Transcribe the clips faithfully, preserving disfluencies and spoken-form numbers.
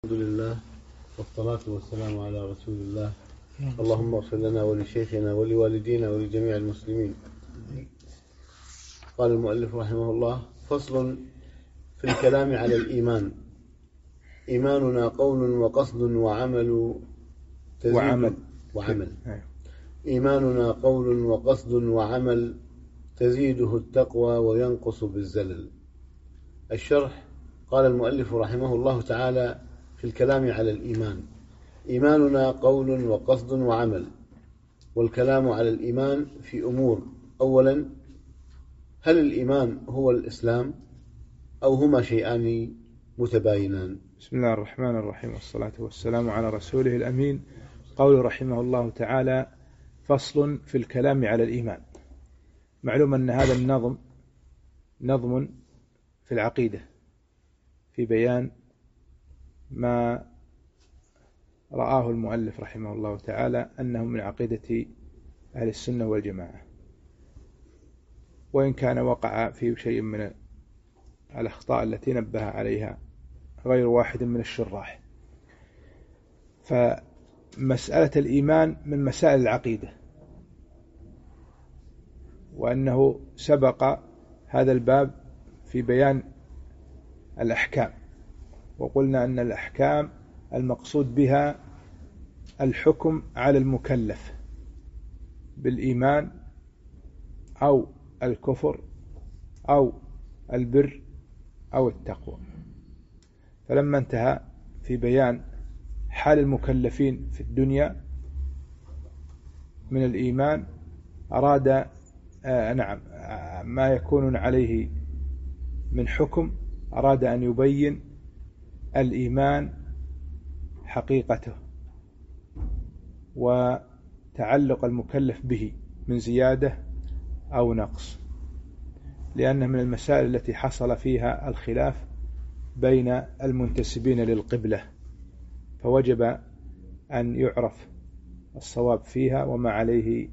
الحمد لله والصلاة والسلام على رسول الله. اللهم اغفر لنا ولشيخنا ولوالدينا ولجميع المسلمين. قال المؤلف رحمه الله: فصل في الكلام على الإيمان. إيماننا قول وقصد وعمل تزيد وعمل, وعمل. إيماننا قول وقصد وعمل تزيده التقوى وينقص بالزلل. الشرح: قال المؤلف رحمه الله تعالى: في الكلام على الإيمان، إيماننا قول وقصد وعمل. والكلام على الإيمان في أمور: أولا، هل الإيمان هو الإسلام أو هما شيئان متباينان؟ بسم الله الرحمن الرحيم، والصلاة والسلام على رسوله الأمين. قول رحمه الله تعالى: فصل في الكلام على الإيمان. معلوم أن هذا النظم نظم في العقيدة في بيان ما رآه المؤلف رحمه الله تعالى أنه من عقيدة أهل السنة والجماعة، وإن كان وقع في شيء من الأخطاء التي نبه عليها غير واحد من الشراح. فمسألة الإيمان من مسائل العقيدة، وأنه سبق هذا الباب في بيان الأحكام، وقلنا أن الأحكام المقصود بها الحكم على المكلف بالإيمان أو الكفر أو البر أو التقوى. فلما انتهى في بيان حال المكلفين في الدنيا من الإيمان أراد آه نعم آه ما يكون عليه من حكم، أراد أن يبين الإيمان حقيقته وتعلق المكلف به من زيادة أو نقص، لأنه من المسائل التي حصل فيها الخلاف بين المنتسبين للقبلة، فوجب أن يعرف الصواب فيها وما عليه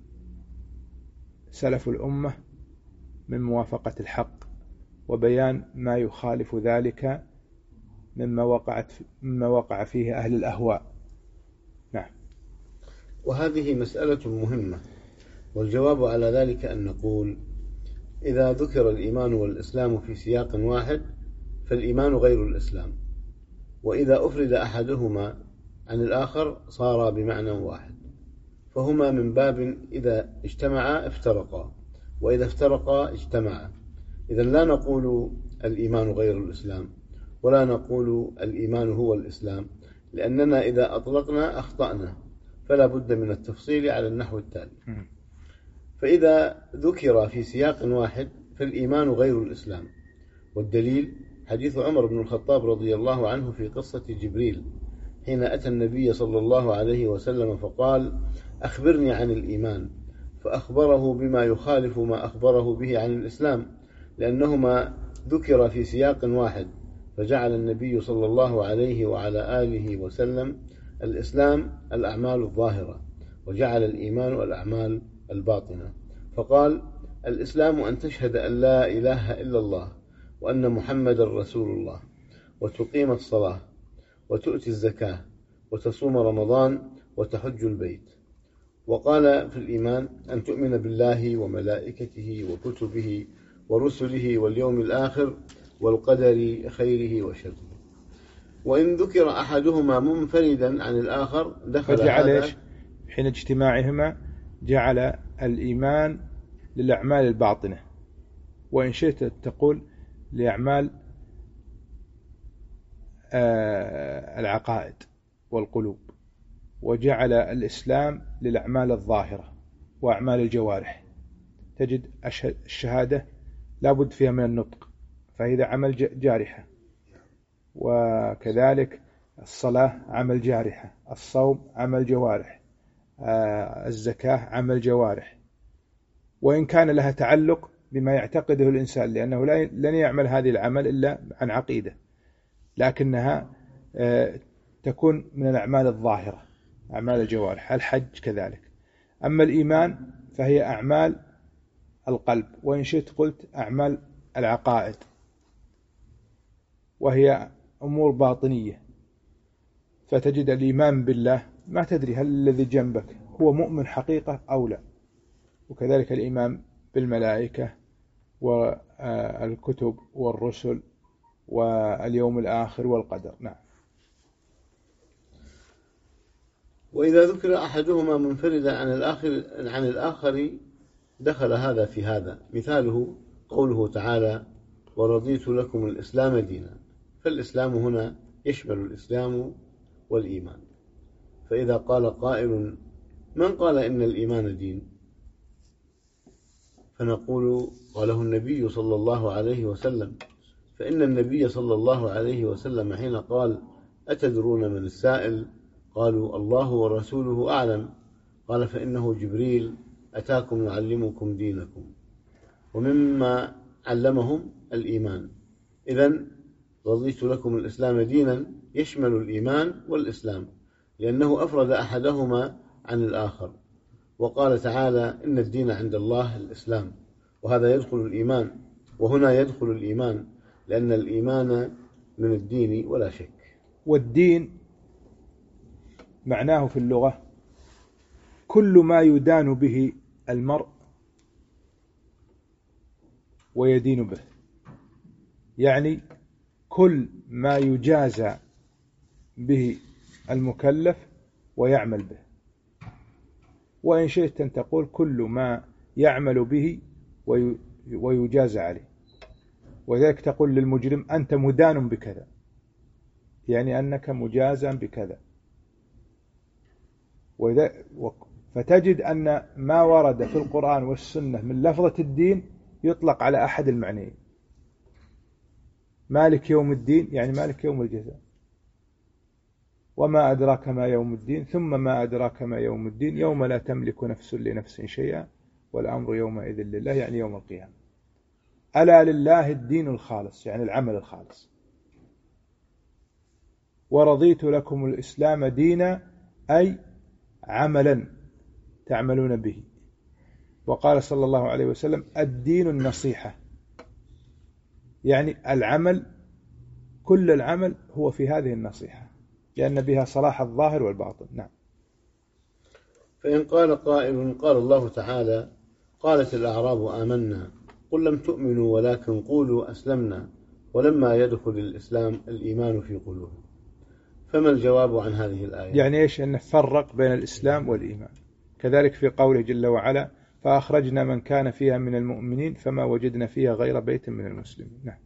سلف الأمة من موافقة الحق، وبيان ما يخالف ذلك مما وقعت مما وقع فيه أهل الأهواء. نعم. وهذه مسألة مهمة، والجواب على ذلك أن نقول: إذا ذكر الإيمان والإسلام في سياق واحد فالإيمان غير الإسلام، وإذا أفرد أحدهما عن الآخر صار بمعنى واحد، فهما من باب إذا اجتمعا افترقا، وإذا افترقا اجتمعا. إذا لا نقول الإيمان غير الإسلام، ولا نقول الإيمان هو الإسلام، لأننا إذا أطلقنا أخطأنا، فلا بد من التفصيل على النحو التالي. فإذا ذكر في سياق واحد فالإيمان غير الإسلام، والدليل حديث عمر بن الخطاب رضي الله عنه في قصة جبريل حين أتى النبي صلى الله عليه وسلم فقال: أخبرني عن الإيمان، فأخبره بما يخالف ما أخبره به عن الإسلام، لأنهما ذكر في سياق واحد، فجعل النبي صلى الله عليه وعلى آله وسلم الإسلام الأعمال الظاهرة، وجعل الإيمان الأعمال الباطنة، فقال: الإسلام أن تشهد أن لا إله إلا الله وأن محمد رسول الله، وتقيم الصلاة، وتؤتي الزكاة، وتصوم رمضان، وتحج البيت. وقال في الإيمان: أن تؤمن بالله وملائكته وكتبه ورسله واليوم الآخر والقدر خيره وشره. وإن ذكر أحدهما منفردا عن الآخر دخل هذا حين اجتماعهما جعل الإيمان للأعمال الباطنة، وإن شئت تقول لأعمال العقائد والقلوب، وجعل الإسلام للأعمال الظاهرة وأعمال الجوارح. تجد الشهادة لا بد فيها من النطق، فإذا عمل جارحة، وكذلك الصلاة عمل جارحة، الصوم عمل جوارح، الزكاة عمل جوارح، وإن كان لها تعلق بما يعتقده الإنسان، لأنه لن يعمل هذه العمل إلا عن عقيدة، لكنها تكون من الأعمال الظاهرة، أعمال الجوارح، الحج كذلك. أما الإيمان فهي أعمال القلب، وإن شئت قلت أعمال العقائد، وهي أمور باطنية فتجد الإيمان بالله ما تدري هل الذي جنبك هو مؤمن حقيقة أو لا. وكذلك الإيمان بالملائكة والكتب والرسل واليوم الآخر والقدر. نعم. وإذا ذكر أحدهما منفردا عن الآخر عن الآخر دخل هذا في هذا. مثاله قوله تعالى: ورضيت لكم الإسلام دينا. فالإسلام هنا يشمل الإسلام والإيمان. فإذا قال قائل: من قال إن الإيمان دين؟ فنقول: قاله النبي صلى الله عليه وسلم. فإن النبي صلى الله عليه وسلم حين قال: أتدرون من السائل؟ قالوا: الله ورسوله أعلم. قال: فإنه جبريل أتاكم يعلمكم دينكم. ومما علمهم الإيمان. إذن رضيت لكم الإسلام دينا يشمل الإيمان والإسلام، لأنه أفرد أحدهما عن الآخر، وقال تعالى: إن الدين عند الله الإسلام. وهذا يدخل الإيمان، وهنا يدخل الإيمان، لأن الإيمان من الدين ولا شك. والدين معناه في اللغة كل ما يدان به المرء ويدين به، يعني كل ما يجازى به المكلف ويعمل به. وإن شئت أن تقول كل ما يعمل به ويجازى عليه. وذلك تقول للمجرم: أنت مدان بكذا، يعني أنك مجازا بكذا. فتجد أن ما ورد في القرآن والسنة من لفظة الدين يطلق على أحد المعنيين. مالك يوم الدين يعني مالك يوم الجزاء. وما أدراك ما يوم الدين، ثم ما أدراك ما يوم الدين، يوم لا تملك نفس لنفس شيئا والأمر يومئذ لله، يعني يوم القيامة. ألا لله الدين الخالص، يعني العمل الخالص. ورضيت لكم الإسلام دينا، أي عملا تعملون به. وقال صلى الله عليه وسلم: الدين النصيحة، يعني العمل، كل العمل هو في هذه النصيحة، لأن بها صلاح الظاهر والباطن. نعم. فإن قال قائل: قال الله تعالى: قالت الأعراب آمنا قل لم تؤمنوا ولكن قولوا أسلمنا ولما يدخل الإسلام الإيمان في قلوبهم. فما الجواب عن هذه الآية؟ يعني إيش؟ أن نفرق بين الإسلام والإيمان. كذلك في قوله جل وعلا: فأخرجنا من كان فيها من المؤمنين فما وجدنا فيها غير بيت من المسلمين. نعم.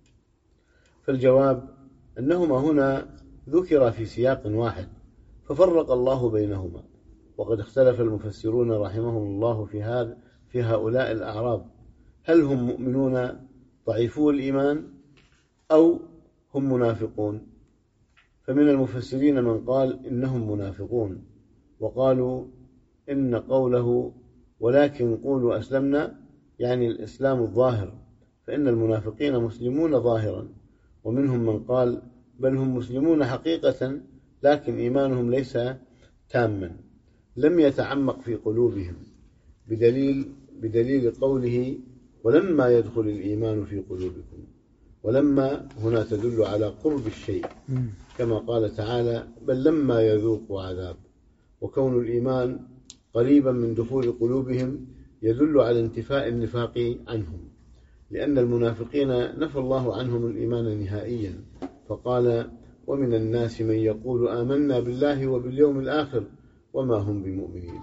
فالجواب أنهما هنا ذكر في سياق واحد ففرق الله بينهما. وقد اختلف المفسرون رحمهم الله في هذا في هؤلاء الأعراب، هل هم مؤمنون ضعيفو الإيمان أو هم منافقون؟ فمن المفسرين من قال إنهم منافقون، وقالوا إن قوله ولكن قولوا أسلمنا يعني الإسلام الظاهر، فإن المنافقين مسلمون ظاهرا. ومنهم من قال بل هم مسلمون حقيقة لكن إيمانهم ليس تاما، لم يتعمق في قلوبهم، بدليل بدليل قوله ولما يدخل الإيمان في قلوبكم. ولما هنا تدل على قرب الشيء، كما قال تعالى بل لما يذوقوا عذاب. وكون الإيمان قريبا من دخول قلوبهم يدل على انتفاء النفاق عنهم، لأن المنافقين نفى الله عنهم الإيمان نهائيا، فقال ومن الناس من يقول آمنا بالله وباليوم الآخر وما هم بمؤمنين.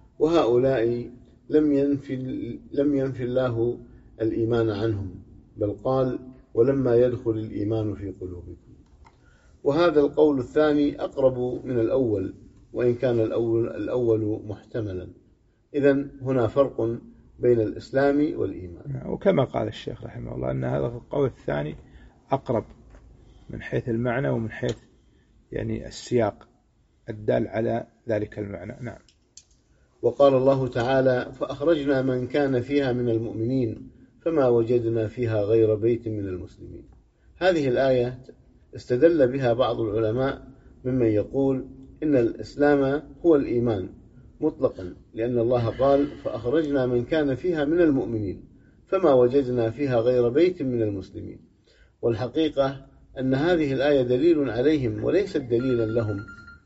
وهؤلاء لم ينفي, لم ينفي الله الإيمان عنهم، بل قال ولما يدخل الإيمان في قلوبكم. وهذا القول الثاني أقرب من الأول، وإن كان الأول, الأول محتملا. إذن هنا فرق بين الإسلام والإيمان. وكما قال الشيخ رحمه الله أن هذا القول الثاني أقرب من حيث المعنى ومن حيث يعني السياق الدال على ذلك المعنى. نعم. وقال الله تعالى فأخرجنا من كان فيها من المؤمنين فما وجدنا فيها غير بيت من المسلمين. هذه الآية استدل بها بعض العلماء ممن يقول إن الإسلام هو الإيمان مطلقا، لأن الله قال فأخرجنا من كان فيها من المؤمنين فما وجدنا فيها غير بيت من المسلمين. والحقيقة أن هذه الآية دليل عليهم وليست دليلا لهم،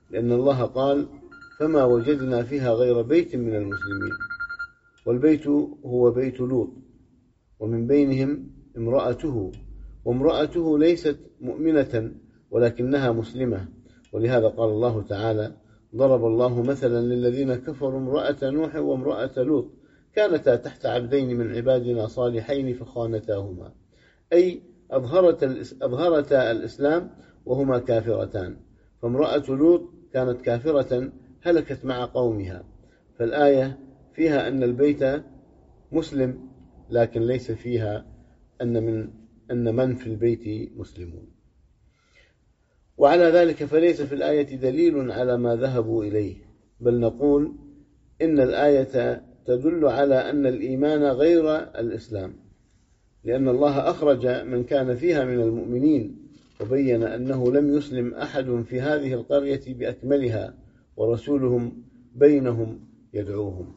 لأن الله قال فما وجدنا فيها غير بيت من المسلمين، والبيت هو بيت لوط، ومن بينهم امرأته، وامرأته ليست مؤمنة ولكنها مسلمة، ولهذا قال الله تعالى ضرب الله مثلا للذين كفروا امرأة نوح وامرأة لوط كانتا تحت عبدين من عبادنا صالحين فخانتاهما، أي أظهرتا الإسلام وهما كافرتان، فامرأة لوط كانت كافرة هلكت مع قومها. فالآية فيها أن البيت مسلم، لكن ليس فيها أن من أن من في البيت مسلمون. وعلى ذلك فليس في الآية دليل على ما ذهبوا إليه، بل نقول إن الآية تدل على أن الإيمان غير الإسلام، لأن الله أخرج من كان فيها من المؤمنين وبين أنه لم يسلم أحد في هذه القرية بأكملها، ورسولهم بينهم يدعوهم.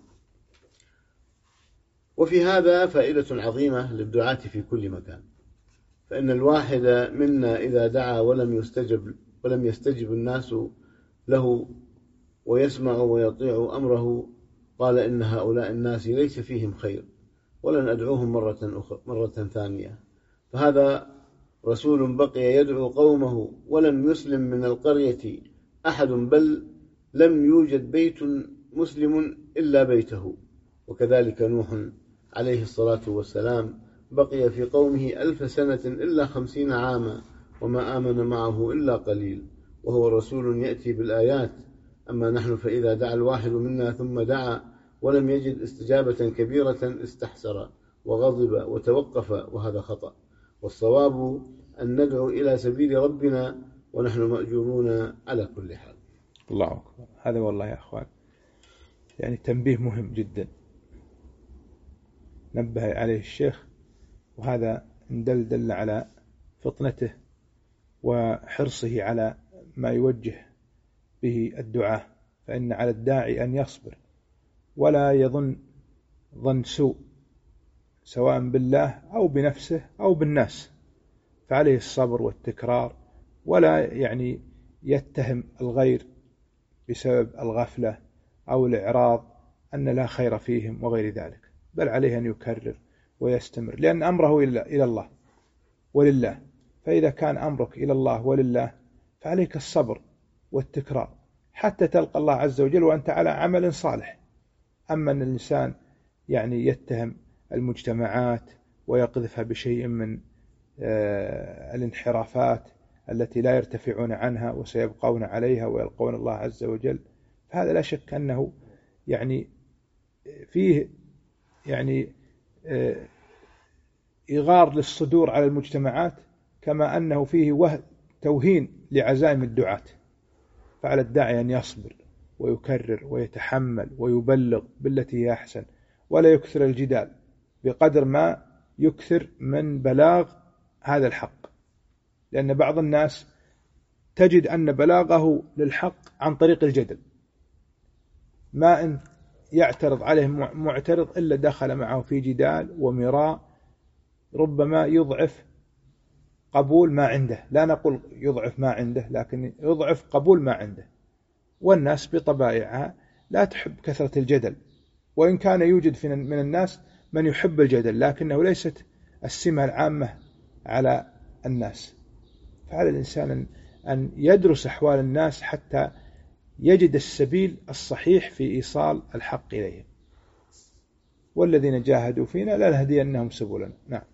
وفي هذا فائدة عظيمة للدعاة في كل مكان، فإن الواحد منا إذا دعا ولم يستجب ولم يستجب الناس له ويسمع ويطيع أمره قال إن هؤلاء الناس ليس فيهم خير ولن أدعوهم مرة أخرى مرة ثانية. فهذا رسول بقي يدعو قومه ولم يسلم من القرية أحد، بل لم يوجد بيت مسلم إلا بيته. وكذلك نوح عليه الصلاة والسلام بقي في قومه ألف سنة إلا خمسين عاما وما آمن معه إلا قليل، وهو رسول يأتي بالآيات. أما نحن فإذا دعا الواحد منا ثم دعا ولم يجد استجابة كبيرة استحسر وغضب وتوقف، وهذا خطأ، والصواب أن ندعو إلى سبيل ربنا ونحن مأجورون على كل حال. الله أكبر. هذا والله يا أخوان يعني تنبيه مهم جدا نبه عليه الشيخ، وهذا دل دل على فطنته وحرصه على ما يوجه به الدعاء. فإن على الداعي أن يصبر ولا يظن ظن سوء سواء بالله أو بنفسه أو بالناس، فعليه الصبر والتكرار، ولا يعني يتهم الغير بسبب الغفلة أو الإعراض أن لا خير فيهم وغير ذلك، بل عليه أن يكرر ويستمر، لأن أمره إلى الله ولله. فإذا كان أمرك إلى الله ولله فعليك الصبر والتكرار حتى تلقى الله عز وجل وأنت على عمل صالح. أما أن الإنسان يعني يتهم المجتمعات ويقذفها بشيء من الانحرافات التي لا يرتفعون عنها وسيبقون عليها ويلقون الله عز وجل، فهذا لا شك أنه يعني فيه يعني إغار للصدور على المجتمعات، كما أنه فيه توهين لعزائم الدعاة. فعلى الداعي أن يصبر ويكرر ويتحمل ويبلغ بالتي هي أحسن، ولا يكثر الجدال بقدر ما يكثر من بلاغ هذا الحق، لأن بعض الناس تجد أن بلاغه للحق عن طريق الجدل، ما إن يعترض عليه معترض إلا دخل معه في جدال ومراء، ربما يضعف قبول ما عنده، لا نقول يضعف ما عنده لكن يضعف قبول ما عنده. والناس بطبائعها لا تحب كثرة الجدل، وإن كان يوجد من الناس من يحب الجدل لكنه ليست السمة العامة على الناس. فعلى الإنسان أن يدرس أحوال الناس حتى يجد السبيل الصحيح في إيصال الحق إليهم. والذين جاهدوا فينا لنهدينهم سبلنا. نعم.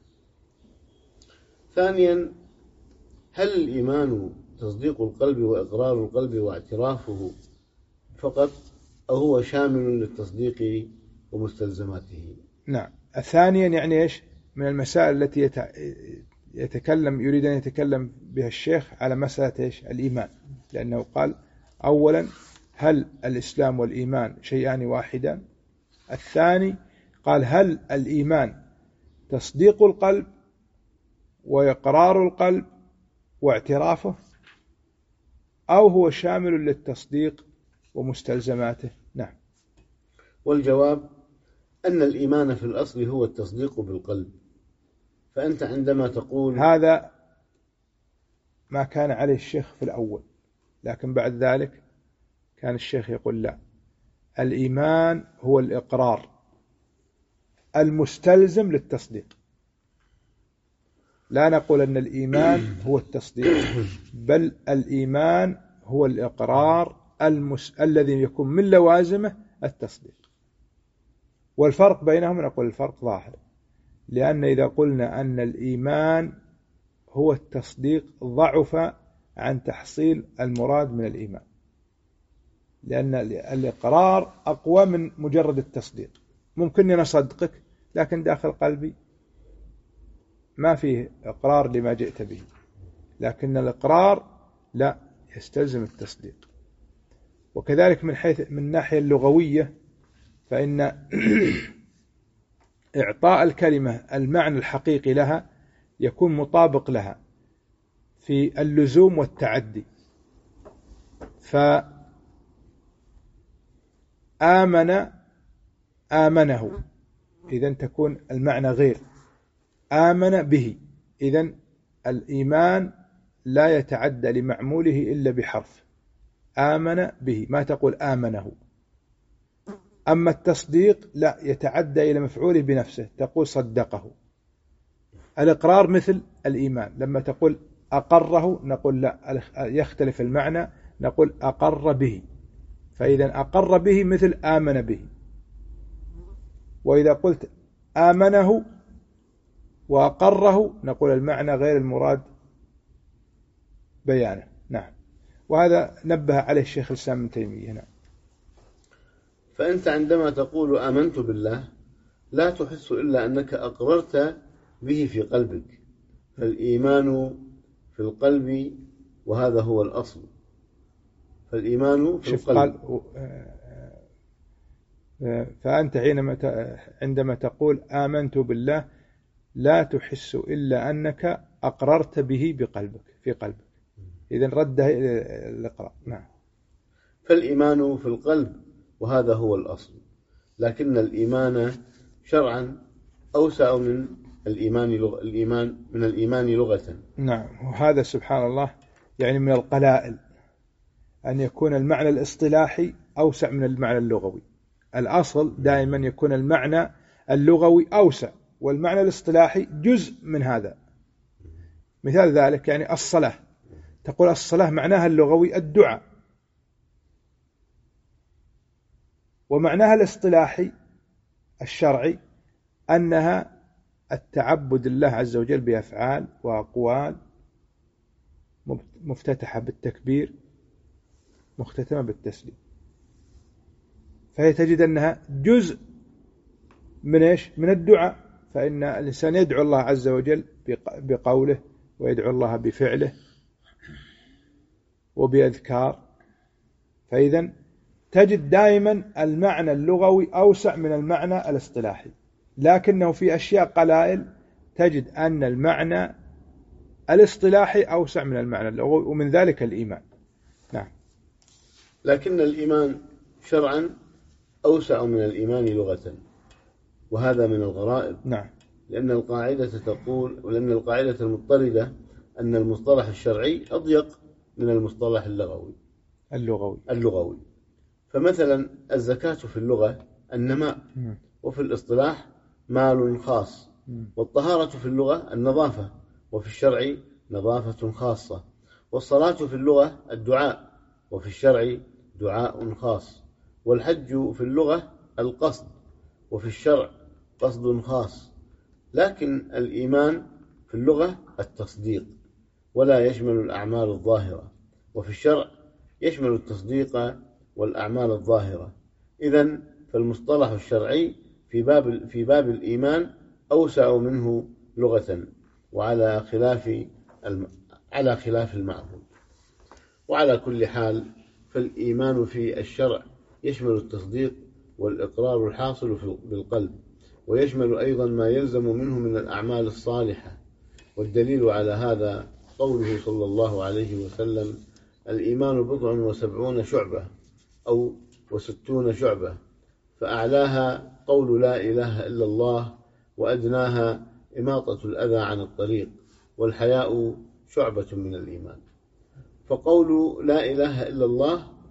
ثانيا، هل الإيمان تصديق القلب وإقرار القلب واعترافه فقط، أو هو شامل للتصديق ومستلزماته؟ نعم. ثانيا يعني إيش من المسائل التي يتكلم يريد أن يتكلم بها الشيخ على مسألة إيش الإيمان، لأنه قال أولا هل الإسلام والإيمان شيئان واحدان. الثاني قال هل الإيمان تصديق القلب وإقرار القلب واعترافه، أو هو شامل للتصديق ومستلزماته. نعم. والجواب أن الإيمان في الأصل هو التصديق بالقلب. فأنت عندما تقول هذا ما كان عليه الشيخ في الأول، لكن بعد ذلك كان الشيخ يقول لا، الإيمان هو الإقرار المستلزم للتصديق. لا نقول أن الإيمان هو التصديق، بل الإيمان هو الإقرار المس... الذي يكون من لوازمه التصديق. والفرق بينهم نقول الفرق ظاهر، لأن إذا قلنا أن الإيمان هو التصديق ضعف عن تحصيل المراد من الإيمان، لأن الإقرار أقوى من مجرد التصديق. ممكن أن أصدقك لكن داخل قلبي ما فيه إقرار لما جئت به، لكن الإقرار لا يستلزم التصديق. وكذلك من حيث من الناحية اللغوية، فإن إعطاء الكلمة المعنى الحقيقي لها يكون مطابق لها في اللزوم والتعدي. فآمن آمنه، إذن تكون المعنى غير. آمن به، إذن الإيمان لا يتعدى لمعموله إلا بحرف. آمن به، ما تقول آمنه. أما التصديق لا يتعدى إلى مفعوله بنفسه، تقول صدقه. الإقرار مثل الإيمان، لما تقول أقره نقول لا، يختلف المعنى، نقول أقر به. فإذا أقر به مثل آمن به. وإذا قلت آمنه وأقره نقول المعنى غير المراد بيانه. نعم، وهذا نبه عليه الشيخ الإسلام ابن تيمية. نعم. فأنت عندما تقول آمنت بالله لا تحس إلا أنك أقررت به في قلبك، فالإيمان في القلب وهذا هو الأصل. فالإيمان في القلب. فأنت حينما عندما تقول آمنت بالله لا تحس إلا أنك أقررت به بقلبك في قلبك، إذن رده الإقرار. نعم. فالإيمان في القلب وهذا هو الأصل، لكن الإيمان شرعا أوسع من الإيمان لغ... الإيمان من الإيمان لغة. نعم، وهذا سبحان الله يعني من القلائل أن يكون المعنى الاصطلاحي أوسع من المعنى اللغوي. الأصل دائما يكون المعنى اللغوي أوسع، والمعنى الاصطلاحي جزء من هذا. مثال ذلك يعني الصلاة، تقول الصلاة معناها اللغوي الدعاء، ومعناها الاصطلاحي الشرعي أنها التعبد لله عز وجل بأفعال وأقوال مفتتحة بالتكبير مختتمة بالتسليم. فهي تجد أنها جزء من إيش؟ من الدعاء. فإن الإنسان يدعو الله عز وجل بقوله، ويدعو الله بفعله وبأذكار. فإذا تجد دائما المعنى اللغوي أوسع من المعنى الاصطلاحي، لكنه في أشياء قلائل تجد أن المعنى الاصطلاحي أوسع من المعنى اللغوي، ومن ذلك الإيمان. نعم. لكن الإيمان شرعا أوسع من الإيمان لغة، وهذا من الغرائب. نعم. لأن القاعدة تقول، ولأن القاعدة المضطردة أن المصطلح الشرعي أضيق من المصطلح اللغوي اللغوي اللغوي فمثلا الزكاة في اللغة النماء، م. وفي الاصطلاح مال خاص. م. والطهارة في اللغة النظافة، وفي الشرع نظافة خاصة. والصلاة في اللغة الدعاء، وفي الشرع دعاء خاص. والحج في اللغة القصد، وفي الشرع قصد خاص. لكن الإيمان في اللغة التصديق، ولا يشمل الأعمال الظاهرة، وفي الشرع يشمل التصديق والأعمال الظاهرة. إذن فالمصطلح الشرعي في باب في باب الإيمان أوسع منه لغة، وعلى خلاف الم... على خلاف المعبود. وعلى كل حال فالإيمان في الشرع يشمل التصديق والإقرار الحاصل بالقلب، ويشمل أيضا ما يلزم منه من الأعمال الصالحة. والدليل على هذا قوله صلى الله عليه وسلم: الإيمان بضع وسبعون شعبة أو وستون شعبة، فأعلاها قول لا إله إلا الله، وأدناها إماطة الأذى عن الطريق، والحياء شعبة من الإيمان. فقول لا إله إلا الله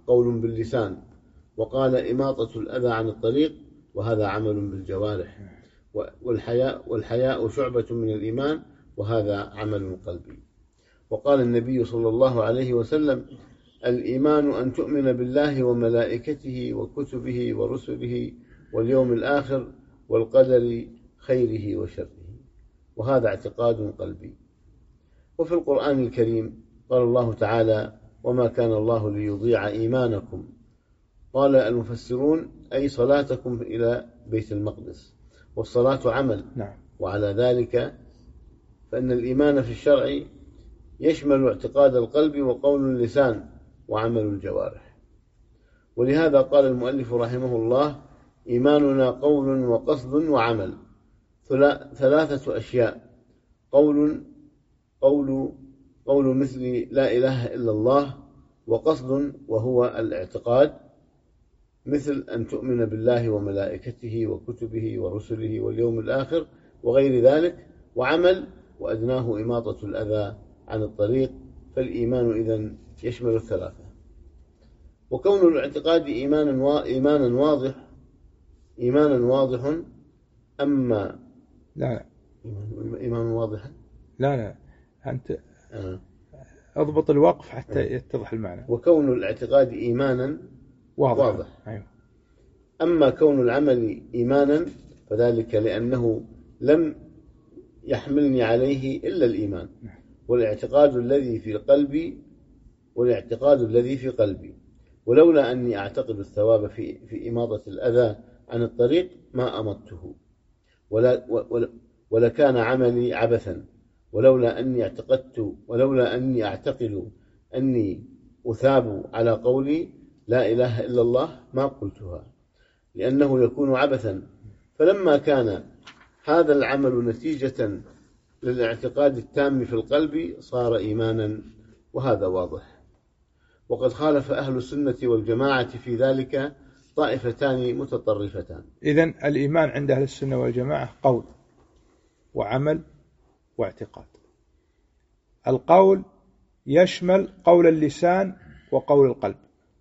قول باللسان، وقال إماطة الأذى عن الطريق، وهذا عمل بالجوارح. والحياء, والحياء شعبة من الإيمان، وهذا عمل قلبي. وقال النبي صلى الله عليه وسلم: الإيمان أن تؤمن بالله وملائكته وكتبه ورسله واليوم الآخر والقدر خيره وشره، وهذا اعتقاد قلبي. وفي القرآن الكريم قال الله تعالى: وما كان الله ليضيع إيمانكم. قال المفسرون: أي صلاتكم إلى بيت المقدس، والصلاة عمل. نعم. وعلى ذلك فإن الإيمان في الشرع يشمل اعتقاد القلب وقول اللسان وعمل الجوارح. ولهذا قال المؤلف رحمه الله: إيماننا قول وقصد وعمل، ثلاثة أشياء: قول قول قول مثل لا إله إلا الله، وقصد وهو الاعتقاد مثل أن تؤمن بالله وملائكته وكتبه ورسله واليوم الآخر وغير ذلك، وعمل وأدناه إماطة الأذى عن الطريق. فالإيمان إذن يشمل الثلاثة. وكون الاعتقاد إيمانا إيمانا واضح إيمانا واضح أما لا إيمان واضح لا لا أنت آه. أضبط الوقف حتى آه. يتضح المعنى. وكون الاعتقاد إيمانا واضح, واضح. أيوه. أما كون العمل إيمانا فذلك لأنه لم يحملني عليه إلا الإيمان، والاعتقاد الذي في قلبي والاعتقاد الذي في قلبي ولولا أني أعتقد الثواب في في إماطة الأذى عن الطريق ما أمضته، ولا ولا ولكان عملي عبثا، ولولا أني اعتقدت ولولا أني أعتقد أني أثاب على قولي لا إله إلا الله ما قلتها، لأنه يكون عبثا. فلما كان هذا العمل نتيجة للاعتقاد التام في القلب صار إيمانا، وهذا واضح. وقد خالف أهل السنة والجماعة في ذلك طائفتان متطرفتان. إذن الإيمان عند أهل السنة والجماعة قول وعمل واعتقاد. القول يشمل قول اللسان وقول القلب،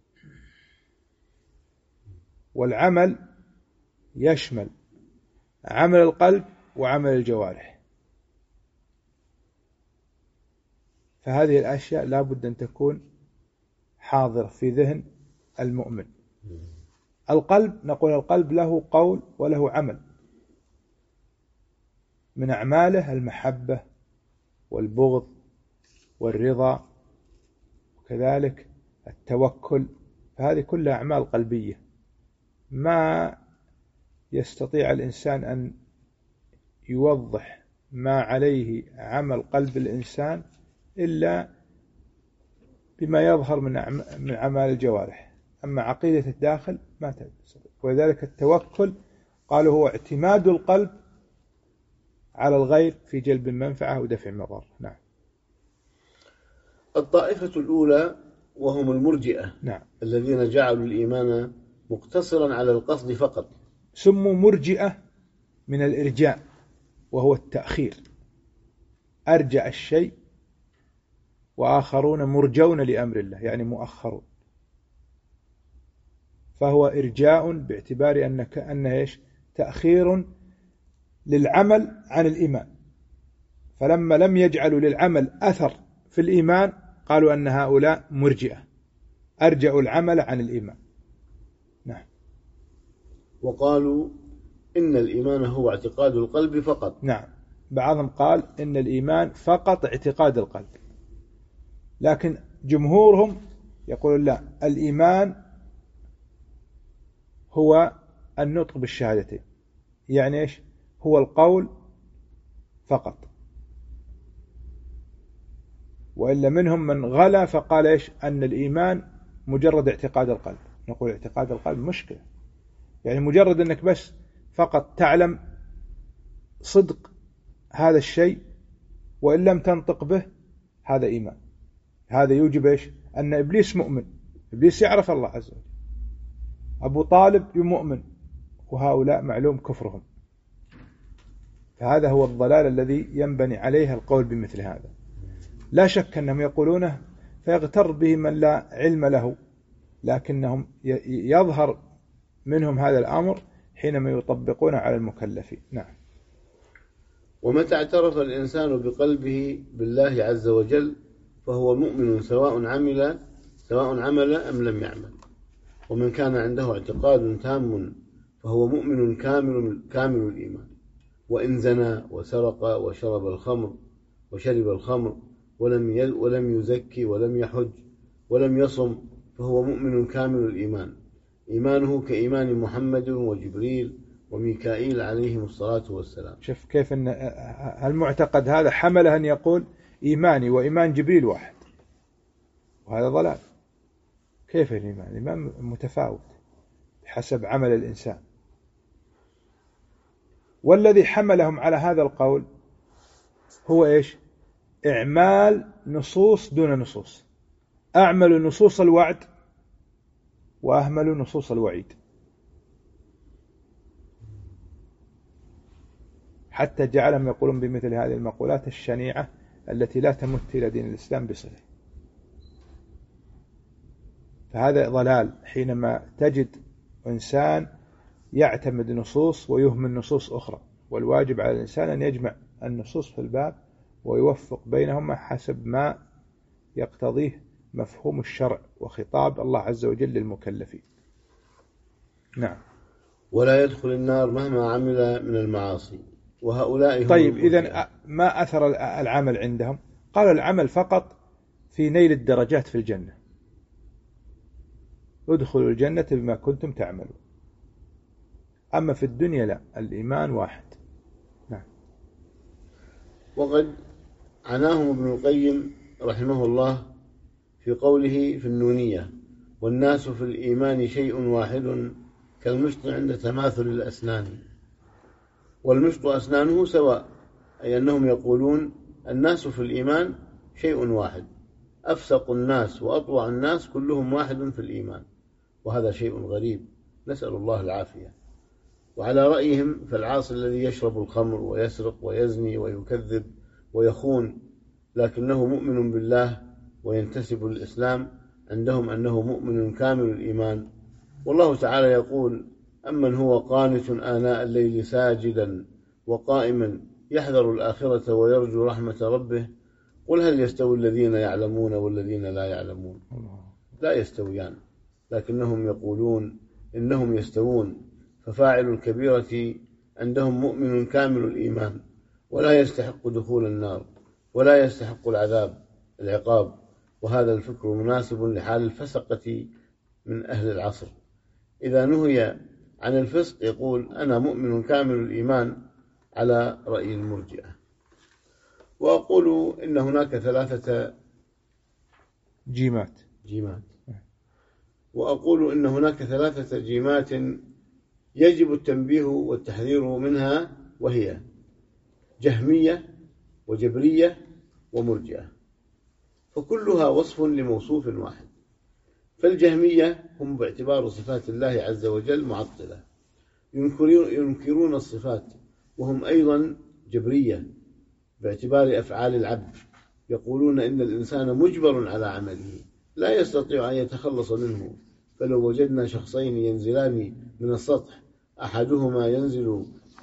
والعمل يشمل عمل القلب وعمل الجوارح. فهذه الأشياء لا بد أن تكون حاضرة في ذهن المؤمن. القلب نقول القلب له قول وله عمل، من أعماله المحبة والبغض والرضا، وكذلك التوكل. فهذه كلها أعمال قلبية ما يستطيع الإنسان أن يوضح ما عليه عمل قلب الإنسان إلا بما يظهر من من أعمال الجوارح. أما عقيدة الداخل ما تستطيع. ولذلك التوكل قالوا هو اعتماد القلب على الغير في جلب المنفعة ودفع المضار. نعم. الطائفة الأولى وهم المرجئة، نعم، الذين جعلوا الإيمان مقتصرا على القصد فقط، سموا مرجئة من الإرجاء، وهو التأخير، أرجع الشيء، وآخرون مرجون لأمر الله يعني مؤخرون. فهو إرجاء باعتبار أنك أنه إيش؟ تأخير للعمل عن الإيمان. فلما لم يجعلوا للعمل أثر في الإيمان قالوا أن هؤلاء مرجئة، أرجعوا العمل عن الإيمان. نعم. وقالوا إن الإيمان هو اعتقاد القلب فقط. نعم، بعضهم قال إن الإيمان فقط اعتقاد القلب، لكن جمهورهم يقول لا، الإيمان هو النطق بالشهادتين، يعني إيش؟ هو القول فقط. وإلا منهم من غلا فقال إيش؟ أن الإيمان مجرد اعتقاد القلب. نقول اعتقاد القلب مشكلة، يعني مجرد أنك بس فقط تعلم صدق هذا الشيء وإن لم تنطق به، هذا إيمان. هذا يوجب إيش؟ أن إبليس مؤمن، إبليس يعرف الله عز وجل، أبو طالب مؤمن، وهؤلاء معلوم كفرهم. فهذا هو الضلال الذي ينبني عليه القول بمثل هذا. لا شك أنهم يقولونه فيغتر به من لا علم له لكنهم يظهر منهم هذا الأمر حينما يطبقون على المكلفين. نعم. ومتى اعترف الإنسان بقلبه بالله عز وجل فهو مؤمن سواء عمل سواء عمل أم لم يعمل. ومن كان عنده اعتقاد تام فهو مؤمن كامل كامل الإيمان، وإن زنى وسرق وشرب الخمر وشرب الخمر ولم ولم يزكي ولم يحج ولم يصم فهو مؤمن كامل الإيمان، إيمانه كإيمان محمد وجبريل وميكائيل عليهم الصلاة والسلام. شوف كيف أن المعتقد هذا حمله أن يقول إيماني وإيمان جبريل واحد، وهذا ضلال. كيف الإيمان؟ الإيمان متفاوت بحسب عمل الإنسان. والذي حملهم على هذا القول هو إيش؟ إعمال نصوص دون نصوص، أعمل نصوص الوعد وأهمل نصوص الوعيد، حتى جعلهم يقولون بمثل هذه المقولات الشنيعة التي لا تمت إلى دين الإسلام بصلة. فهذا ضلال حينما تجد إنسان يعتمد نصوص ويهمل نصوص أخرى، والواجب على الإنسان أن يجمع النصوص في الباب ويوفق بينهما حسب ما يقتضيه مفهوم الشرع وخطاب الله عز وجل للمكلفين. نعم. ولا يدخل النار مهما عمل من المعاصي، وهؤلاء هم. طيب إذن ما أثر العمل عندهم؟ قالوا العمل فقط في نيل الدرجات في الجنة، ادخلوا الجنة بما كنتم تعملون. أما في الدنيا لا، الإيمان واحد. نعم. وقد عناهم ابن القيم رحمه الله في قوله في النونية: والناس في الإيمان شيء واحد كالمشط عند تماثل الأسنان. والمشط أسنانه سواء، أي أنهم يقولون الناس في الإيمان شيء واحد، أفسق الناس وأطوع الناس كلهم واحد في الإيمان، وهذا شيء غريب، نسأل الله العافية. وعلى رأيهم فالعاصي الذي يشرب الخمر ويسرق ويزني ويكذب ويخون لكنه مؤمن بالله وينتسب للإسلام، عندهم أنه مؤمن كامل الإيمان. والله تعالى يقول: أمن هو قانت آناء الليل ساجدا وقائما يحذر الآخرة ويرجو رحمة ربه قل هل يستوي الذين يعلمون والذين لا يعلمون؟ لا يستويان، لكنهم يقولون إنهم يستوون. ففاعل الكبيرة عندهم مؤمن كامل الإيمان ولا يستحق دخول النار ولا يستحق العذاب العقاب. وهذا الفكر مناسب لحال الفسقة من أهل العصر. إذا نهي عن الفسق يقول: أنا مؤمن كامل الإيمان، على رأي المرجئة. وأقول إن هناك ثلاثة جيمات جيمات وأقول إن هناك ثلاثة جيمات يجب التنبيه والتحذير منها، وهي جهمية وجبرية ومرجئة، فكلها وصف لموصوف واحد. فالجهمية هم باعتبار صفات الله عز وجل معطلة، ينكرون الصفات، وهم أيضا جبرية باعتبار أفعال العبد، يقولون إن الإنسان مجبر على عمله لا يستطيع أن يتخلص منه. فلو وجدنا شخصين ينزلان من السطح، أحدهما ينزل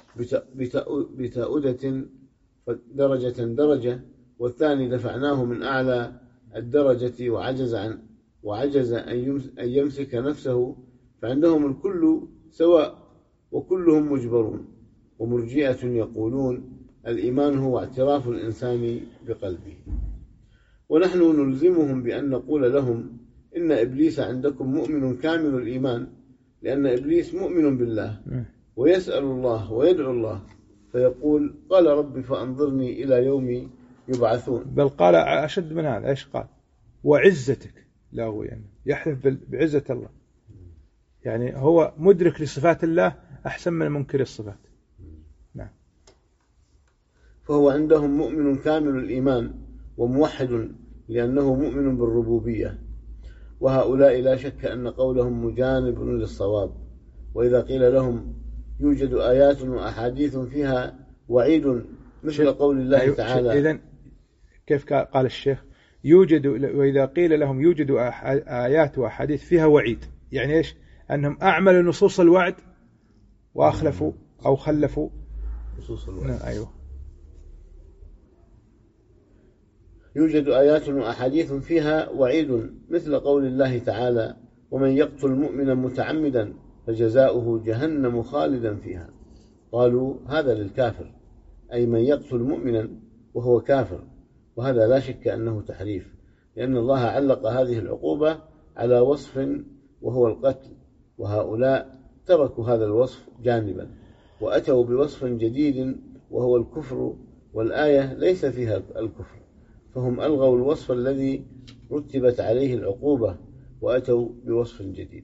بتأودة درجة درجة، والثاني دفعناه من أعلى الدرجة وعجز عن وعجز أن يمسك نفسه، فعندهم الكل سواء وكلهم مجبرون. ومرجئة يقولون الإيمان هو اعتراف الإنسان بقلبه. ونحن نلزمهم بأن نقول لهم إن إبليس عندكم مؤمن كامل الإيمان، لأن إبليس مؤمن بالله ويسأل الله ويدعو الله، فيقول: قال ربي فأنظرني إلى يوم يبعثون. بل قال أشد من هذا، إيش قال؟ وعزتك، لا هو يعني يحلف بعزة الله، يعني هو مدرك لصفات الله أحسن من منكر الصفات. نعم. فهو عندهم مؤمن كامل الإيمان وموحد، لأنه مؤمن بالربوبية. وهؤلاء لا شك أن قولهم مجانب للصواب. وإذا قيل لهم يوجد آيات وأحاديث فيها وعيد مثل قول الله تعالى. إذن كيف قال الشيخ؟ يوجد، وإذا قيل لهم يوجد آيات وأحاديث فيها وعيد، يعني إيش؟ أنهم أعملوا نصوص الوعد وأخلفوا أو خلفوا نصوص الوعد. نعم أيوه. يوجد آيات وأحاديث فيها وعيد، مثل قول الله تعالى: ومن يقتل مؤمنا متعمدا فجزاؤه جهنم خالدا فيها. قالوا هذا للكافر، أي من يقتل مؤمنا وهو كافر، وهذا لا شك أنه تحريف، لأن الله علق هذه العقوبة على وصف وهو القتل، وهؤلاء تركوا هذا الوصف جانبا وأتوا بوصف جديد وهو الكفر، والآية ليس فيها الكفر، فهم ألغوا الوصف الذي رتبت عليه العقوبة وأتوا بوصف جديد.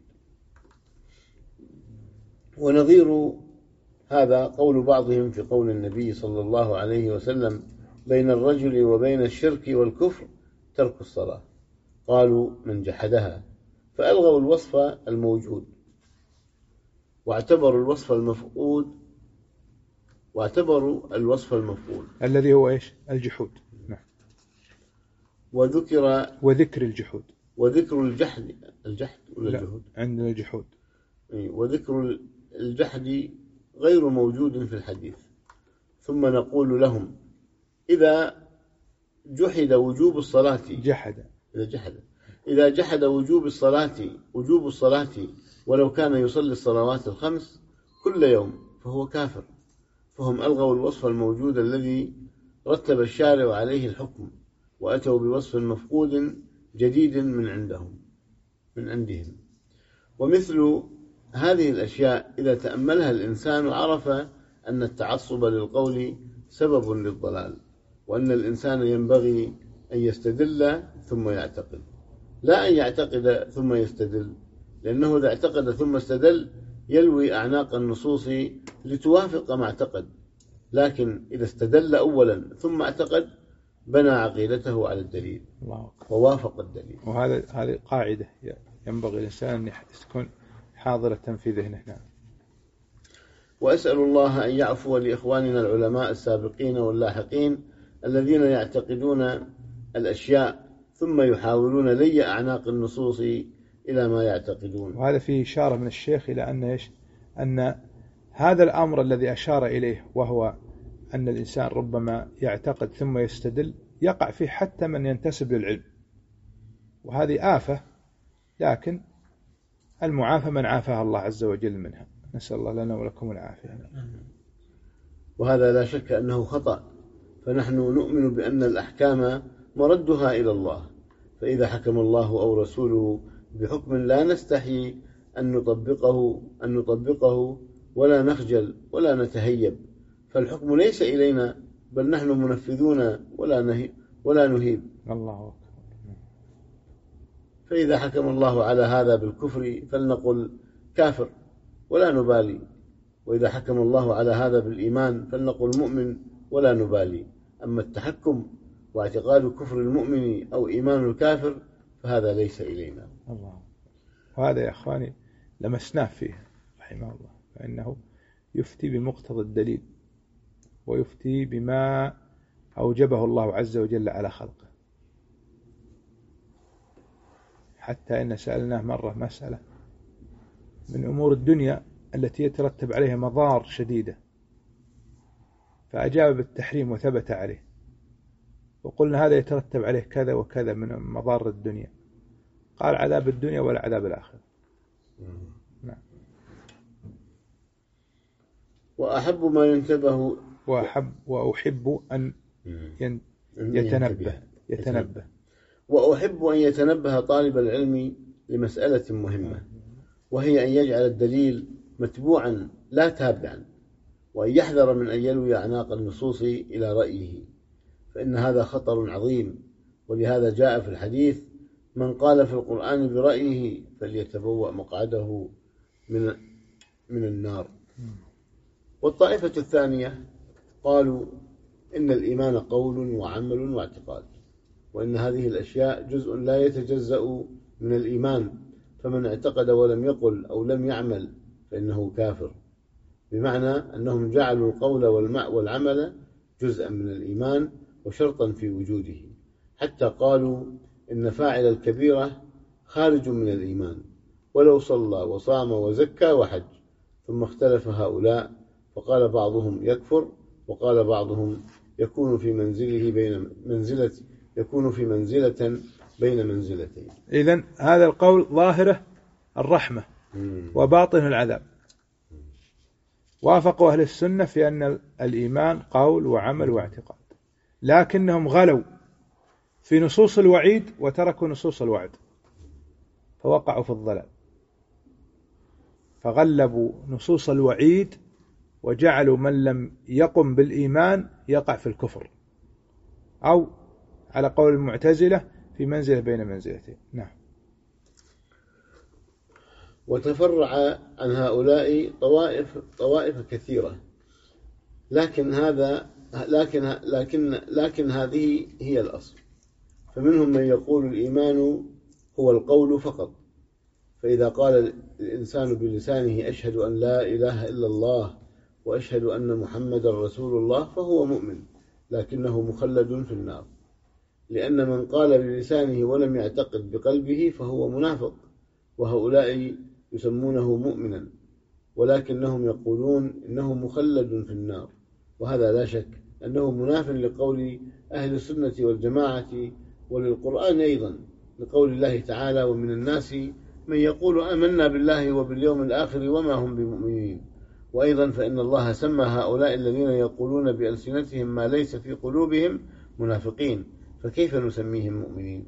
ونظير هذا قول بعضهم في قول النبي صلى الله عليه وسلم: بين الرجل وبين الشرك والكفر ترك الصلاة. قالوا: من جحدها. فألغوا الوصف الموجود واعتبروا الوصف المفقود واعتبروا الوصف المفقود الذي هو إيش؟ الجحود. نعم. وذكر وذكر الجحود وذكر الجحد الجحد ولا الجحود؟ عندنا الجحود. وذكر الجحد غير موجود في الحديث. ثم نقول لهم: إذا جحد وجوب الصلاة جحد إذا جحد إذا جحد وجوب الصلاة وجوب الصلاة ولو كان يصلي الصلوات الخمس كل يوم فهو كافر، فهم ألغوا الوصف الموجود الذي رتب الشارع عليه الحكم وأتوا بوصف مفقود جديد من عندهم من عندهم. ومثل هذه الأشياء إذا تأملها الإنسان عرف أن التعصب للقول سبب للضلال، وأن الإنسان ينبغي أن يستدل ثم يعتقد، لا أن يعتقد ثم يستدل، لأنه إذا اعتقد ثم استدل يلوي أعناق النصوص لتوافق ما اعتقد، لكن إذا استدل أولا ثم اعتقد بنى عقيدته على الدليل ووافق الدليل. وهذا هذه قاعدة ينبغي الإنسان أن تكون حاضرة في ذهنه. نعم. وأسأل الله أن يعفو لإخواننا العلماء السابقين واللاحقين الذين يعتقدون الأشياء ثم يحاولون لي أعناق النصوص إلى ما يعتقدون. وهذا فيه إشارة من الشيخ إلى أن إيش؟ أن هذا الأمر الذي أشار إليه، وهو أن الإنسان ربما يعتقد ثم يستدل، يقع فيه حتى من ينتسب للعلم، وهذه آفة، لكن المعافى من عافاها الله عز وجل منها. نسأل الله لنا ولكم العافية. وهذا لا شك أنه خطأ، فنحن نؤمن بأن الأحكام مردها إلى الله، فإذا حكم الله أو رسوله بحكم لا نستحي أن نطبقه أن نطبقه ولا نخجل ولا نتهيب، فالحكم ليس إلينا بل نحن منفذون ولا نهي ولا نهيب. الله أكبر. فإذا حكم الله على هذا بالكفر فلنقل كافر ولا نبالي، وإذا حكم الله على هذا بالإيمان فلنقل مؤمن ولا نبالي. أما التحكم واعتقاد كفر المؤمن أو إيمان الكافر فهذا ليس إلينا. الله. وهذا يا أخواني لمسناه فيه رحمه الله، فإنه يفتي بمقتضى الدليل ويفتي بما أوجبه الله عز وجل على خلقه. حتى إن سألناه مرة مسألة من أمور الدنيا التي يترتب عليها مضار شديدة، فأجاب بالتحريم وثبت عليه، وقلنا هذا يترتب عليه كذا وكذا من مضار الدنيا، قال عذاب الدنيا ولا عذاب الآخرة. نعم. وأحب ما ينتبه وأحب وأحب أن يتنبه يتنبه وأحب أن يتنبه طالب العلم لمسألة مهمة، وهي أن يجعل الدليل متبوعا لا تابعا، وأن يحذر من أن يلوي أعناق النصوص إلى رأيه، فإن هذا خطر عظيم. ولهذا جاء في الحديث: من قال في القرآن برأيه فليتبوأ مقعده من من النار. والطائفة الثانية قالوا إن الإيمان قول وعمل واعتقاد، وإن هذه الأشياء جزء لا يتجزأ من الإيمان، فمن اعتقد ولم يقل أو لم يعمل فإنه كافر، بمعنى أنهم جعلوا القول والعمل جزءا من الإيمان وشرطا في وجوده، حتى قالوا إن فاعل الكبيرة خارج من الإيمان ولو صلى وصام وزكى وحج. ثم اختلف هؤلاء فقال بعضهم يكفر وقال بعضهم يكون في منزله بين منزلة يكون في منزلة بين منزلتين. إذن هذا القول ظاهره الرحمة وباطنه العذاب. وافقوا أهل السنة في أن الإيمان قول وعمل واعتقاد، لكنهم غلوا في نصوص الوعيد وتركوا نصوص الوعد فوقعوا في الضلال، فغلبوا نصوص الوعيد وجعلوا من لم يقم بالإيمان يقع في الكفر، أو على قول المعتزلة في منزلة بين منزلتين. نعم. وتفرع عن هؤلاء طوائف طوائف كثيرة، لكن هذا لكن لكن لكن هذه هي الأصل. فمنهم من يقول الإيمان هو القول فقط، فإذا قال الإنسان بلسانه أشهد أن لا إله إلا الله وأشهد أن محمد رسول الله فهو مؤمن، لكنه مخلد في النار، لأن من قال بلسانه ولم يعتقد بقلبه فهو منافق، وهؤلاء يسمونه مؤمنا ولكنهم يقولون إنه مخلد في النار، وهذا لا شك أنه مناف لقول أهل السنة والجماعة وللقرآن أيضا، لقول الله تعالى ومن الناس من يقول آمنا بالله وباليوم الآخر وما هم بمؤمنين. وأيضا فإن الله سمى هؤلاء الذين يقولون بألسنتهم ما ليس في قلوبهم منافقين، فكيف نسميهم مؤمنين؟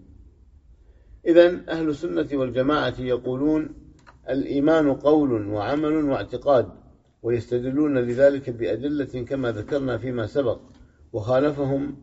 إذن أهل السنة والجماعة يقولون الإيمان قول وعمل واعتقاد، ويستدلون لذلك بأدلة كما ذكرنا فيما سبق. وخالفهم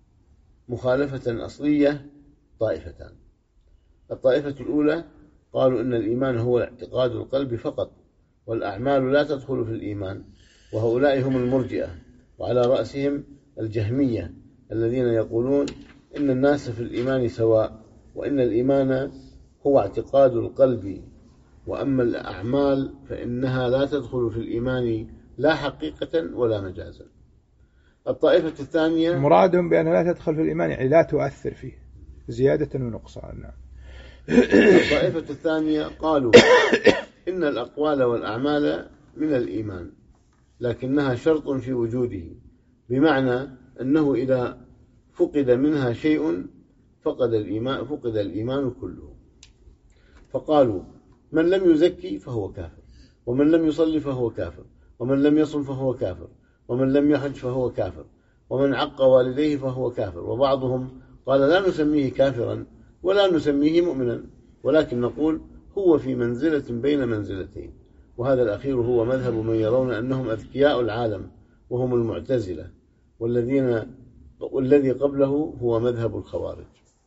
مخالفة أصلية طائفتان. الطائفة الأولى قالوا إن الإيمان هو اعتقاد القلب فقط والأعمال لا تدخل في الإيمان، وهؤلاء هم المرجئة، وعلى رأسهم الجهمية الذين يقولون إن الناس في الإيمان سواء، وإن الإيمان هو اعتقاد القلب، وأما الأعمال فإنها لا تدخل في الإيمان لا حقيقة ولا مجازا. الطائفة الثانية مرادهم بأنها لا تدخل في الإيمان يعني لا تؤثر فيه زيادة ونقصان. نعم. الطائفة الثانية قالوا إن الأقوال والأعمال من الإيمان لكنها شرط في وجوده، بمعنى أنه إذا فقد منها شيء فقد الإيمان, فقد الإيمان كله. فقالوا من لم يزكي فهو كافر، ومن لم يصلي فهو كافر، ومن لم يصم فهو كافر، ومن لم يحج فهو كافر، ومن عق والديه فهو كافر. وبعضهم قال لا نسميه كافرا ولا نسميه مؤمنا، ولكن نقول هو في منزلة بين منزلتين. وهذا الأخير هو مذهب من يرون أنهم أذكياء العالم وهم المعتزلة، والذين والذي قبله هو مذهب الخوارج.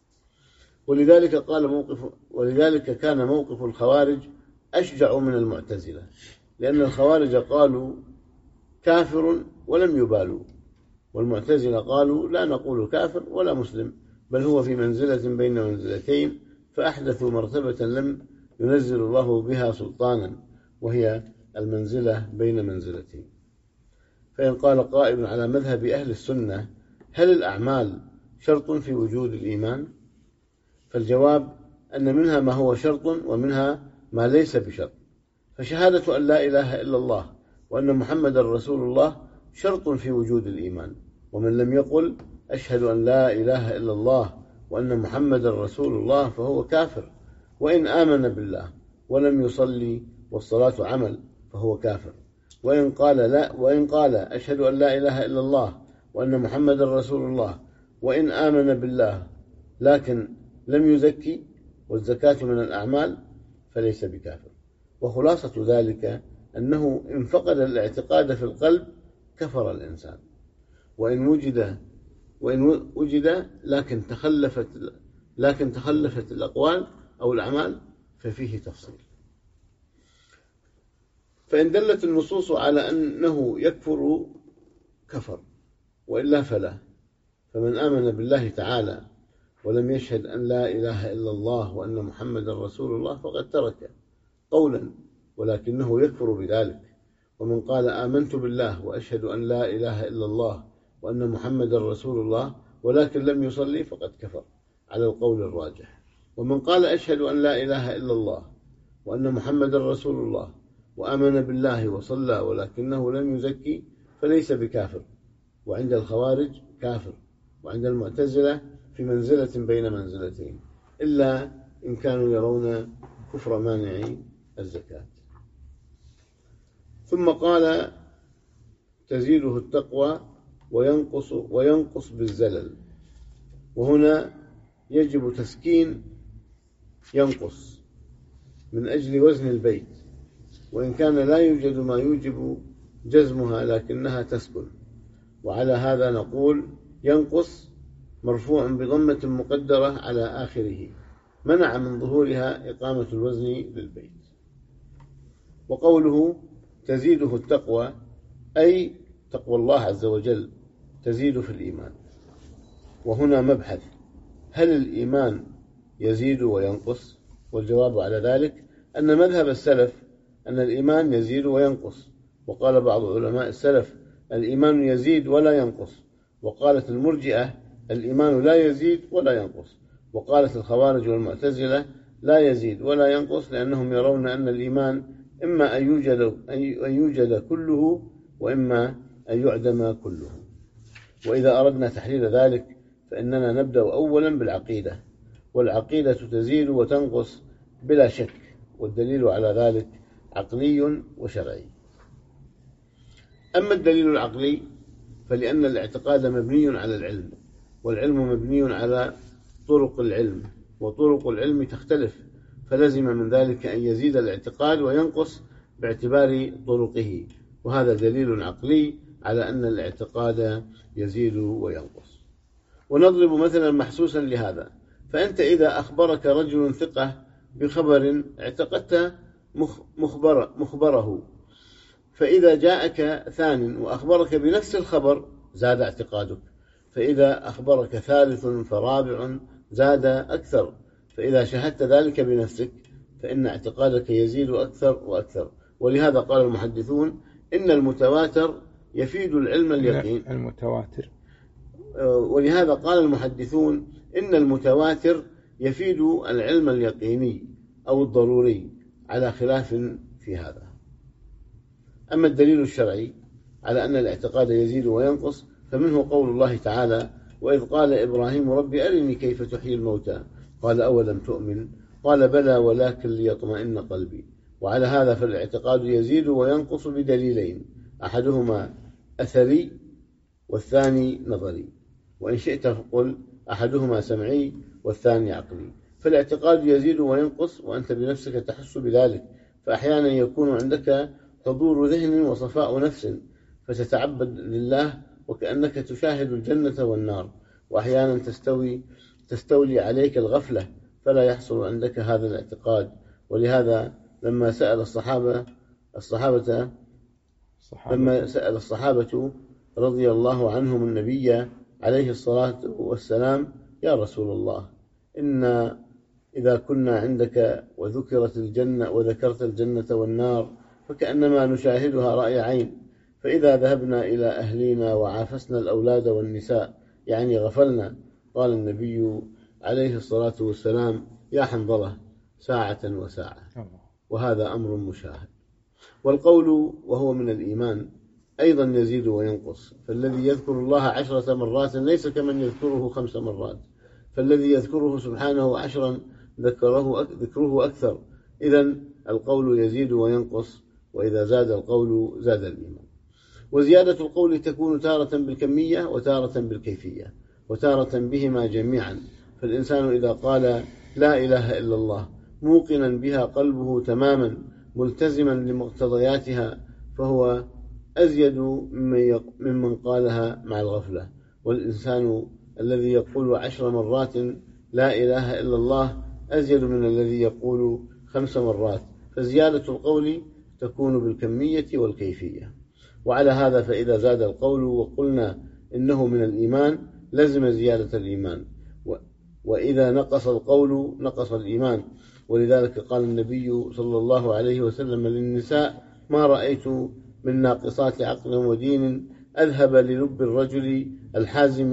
ولذلك قال موقف ولذلك كان موقف الخوارج أشجع من المعتزلة، لأن الخوارج قالوا كافر ولم يبالوا، والمعتزلة قالوا لا نقول كافر ولا مسلم، بل هو في منزلة بين منزلتين، فأحدثوا مرتبة لم ينزل الله بها سلطانا، وهي المنزلة بين منزلتين. فإن قال قائل على مذهب أهل السنة هل الأعمال شرط في وجود الإيمان؟ فالجواب أن منها ما هو شرط ومنها ما ليس بشرط. فشهادة أن لا إله إلا الله وأن محمد رسول الله شرط في وجود الإيمان، ومن لم يقل أشهد أن لا إله إلا الله وأن محمد رسول الله فهو كافر، وإن آمن بالله ولم يصلي والصلاة عمل فهو كافر. وإن قال لا وإن قال أشهد أن لا إله إلا الله وأن محمد رسول الله وإن آمن بالله لكن لم يزكي والزكاة من الأعمال فليس بكافر. وخلاصة ذلك أنه إن فقد الاعتقاد في القلب كفر الإنسان، وإن وجد وإن وجد لكن تخلفت لكن تخلفت الأقوال أو الأعمال ففيه تفصيل. فإن دلت النصوص على أنه يكفر كفر، وإلا فلا. فمن آمن بالله تعالى ولم يشهد أن لا إله إلا الله وأن محمد رسول الله فقد ترك قولا ولكنه يكفر بذلك. ومن قال آمنت بالله وأشهد أن لا إله إلا الله وأن محمد رسول الله ولكن لم يصلي فقد كفر على القول الراجح. ومن قال أشهد أن لا إله إلا الله وأن محمد رسول الله وآمن بالله وصلى ولكنه لم يزكي فليس بكافر، وعند الخوارج كافر، وعند المعتزلة في منزلة بين منزلتين، إلا إن كانوا يرون كفر مانعي الزكاة. ثم قال تزيده التقوى وينقص وينقص بالزلل، وهنا يجب تسكين ينقص من أجل وزن البيت، وإن كان لا يوجد ما يوجب جزمها لكنها تسكن، وعلى هذا نقول ينقص مرفوع بضمة مقدرة على آخره منع من ظهورها إقامة الوزن للبيت. وقوله تزيده التقوى أي تقوى الله عز وجل تزيد في الإيمان. وهنا مبحث: هل الإيمان يزيد وينقص؟ والجواب على ذلك أن مذهب السلف أن الإيمان يزيد وينقص، وقال بعض علماء السلف الإيمان يزيد ولا ينقص، وقالت المرجئة الإيمان لا يزيد ولا ينقص، وقالت الخوارج والمعتزلة لا يزيد ولا ينقص، لأنهم يرون أن الإيمان إما أن يوجد, أن يوجد كله وإما أن يعدم كله. وإذا أردنا تحليل ذلك فإننا نبدأ أولا بالعقيدة، والعقيدة تزيد وتنقص بلا شك، والدليل على ذلك عقلي وشرعي. أما الدليل العقلي فلأن الاعتقاد مبني على العلم، والعلم مبني على طرق العلم، وطرق العلم تختلف، فلزم من ذلك أن يزيد الاعتقاد وينقص باعتبار طرقه، وهذا دليل عقلي على أن الاعتقاد يزيد وينقص. ونضرب مثلا محسوسا لهذا: فأنت إذا أخبرك رجل ثقة بخبر اعتقدت مخبر مخبره، فإذا جاءك ثان وأخبرك بنفس الخبر زاد اعتقادك، فإذا أخبرك ثالث فرابع زاد أكثر، فإذا شهدت ذلك بنفسك فإن اعتقادك يزيد أكثر وأكثر. ولهذا قال المحدثون إن المتواتر يفيد العلم اليقين. المتواتر ولهذا قال المحدثون إن المتواتر يفيد العلم اليقيني أو الضروري، على خلاف في هذا. أما الدليل الشرعي على أن الاعتقاد يزيد وينقص فمنه قول الله تعالى: وإذ قال إبراهيم رب أرني كيف تحيي الموتى قال أولم تؤمن قال بلى ولكن ليطمئن قلبي. وعلى هذا فالاعتقاد يزيد وينقص بدليلين: أحدهما أثري والثاني نظري، وإن شئت فقل أحدهما سمعي والثاني عقلي. فالاعتقاد يزيد وينقص وأنت بنفسك تحس بذلك، فأحيانا يكون عندك حضور ذهن وصفاء نفس فتتعبد لله وكأنك تشاهد الجنة والنار، وأحيانا تستوي تستولي عليك الغفلة فلا يحصل عندك هذا الاعتقاد. ولهذا لما سأل الصحابة الصحابة لما سأل الصحابة رضي الله عنهم النبي عليه الصلاة والسلام: يا رسول الله، إن إذا كنا عندك وذكرت الجنة وذكرت الجنة والنار فكأنما نشاهدها رأي عين، فإذا ذهبنا إلى أهلنا وعافسنا الأولاد والنساء يعني غفلنا. قال النبي عليه الصلاة والسلام: يا حنظلة ساعة وساعة. وهذا أمر مشاهد. والقول وهو من الإيمان أيضا يزيد وينقص، فالذي يذكر الله عشرة مرات ليس كمن يذكره خمس مرات، فالذي يذكره سبحانه عشرا ذكره ذكره أكثر. إذن القول يزيد وينقص، وإذا زاد القول زاد الإيمان. وزيادة القول تكون تارة بالكمية وتارة بالكيفية وتارة بهما جميعا. فالإنسان إذا قال لا إله إلا الله موقنا بها قلبه تماما ملتزما لمقتضياتها فهو أزيد ممن قالها مع الغفلة. والإنسان الذي يقول عشر مرات لا إله إلا الله أزيد من الذي يقول خمس مرات، فزيادة القول تكون بالكمية والكيفية. وعلى هذا فإذا زاد القول وقلنا إنه من الإيمان لزم زيادة الإيمان، وإذا نقص القول نقص الإيمان. ولذلك قال النبي صلى الله عليه وسلم للنساء: ما رأيت من ناقصات عقل ودين أذهب للب الرجل الحازم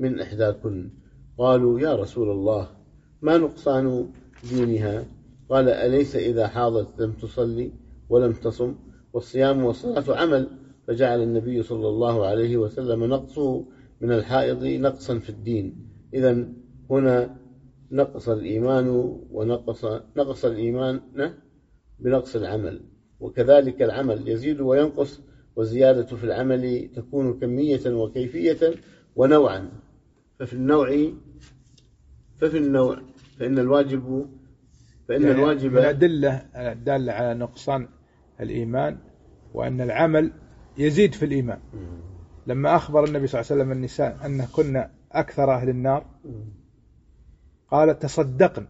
من إحداكن. قالوا يا رسول الله ما نقصان دينها؟ قال أليس إذا حاضت لم تصلي ولم تصم؟ والصيام والصلاة عمل. فجعل النبي صلى الله عليه وسلم نقصه من الحائض نقصا في الدين. إذن هنا نقص الإيمان ونقص نقص الإيمان بنقص العمل، وكذلك العمل يزيد وينقص، والزيادة في العمل تكون كمية وكيفية ونوعا. ففي النوع ففي النوع فإن الواجب فإن يعني الواجب من الأدلة الدالة على نقصان الإيمان وأن العمل يزيد في الإيمان. لما أخبر النبي صلى الله عليه وسلم النساء أن كنا أكثر أهل النار قال تصدقن،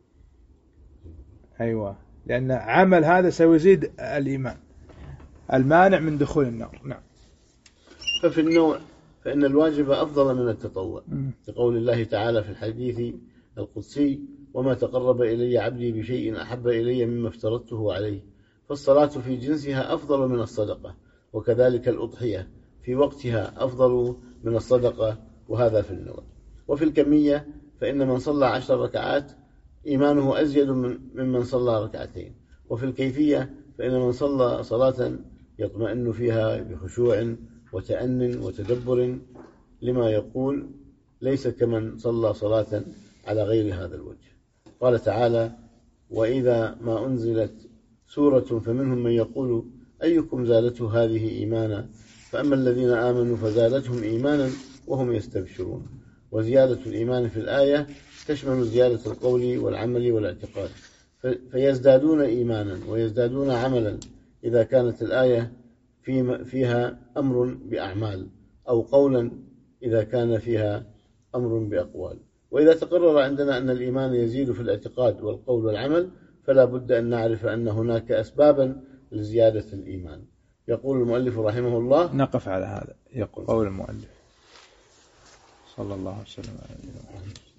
أيوة، لأن عمل هذا سيزيد الإيمان المانع من دخول النار. نعم. ففي النوع فإن الواجب أفضل من التطوع، لقول الله تعالى في الحديث القدسي وما تقرب إلي عبدي بشيء أحب إلي مما افترضته عليه. فالصلاة في جنسها أفضل من الصدقة، وكذلك الأضحية في وقتها أفضل من الصدقة، وهذا في النوع. وفي الكمية فإن من صلى عشر ركعات إيمانه أزيد ممن صلى ركعتين. وفي الكيفية فإن من صلى صلاة يطمئن فيها بخشوع وتأن وتدبر لما يقول ليس كمن صلى صلاة على غير هذا الوجه. قال تعالى وإذا ما أنزلت سورة فمنهم من يقول أيكم زادته هذه إيمانا، فأما الذين آمنوا فزادتهم إيمانا وهم يستبشرون. وزيادة الإيمان في الآية تشمل زيادة القول والعمل والاعتقاد، فيزدادون إيمانا ويزدادون عملا إذا كانت الآية فيها أمر بأعمال، أو قولا إذا كان فيها أمر بأقوال. وإذا تقرر عندنا أن الإيمان يزيد في الاعتقاد والقول والعمل فلا بد أن نعرف أن هناك أسبابا لزيادة الإيمان. يقول المؤلف رحمه الله. نقف على هذا. يقول قول المؤلف صلى الله عليه وسلم.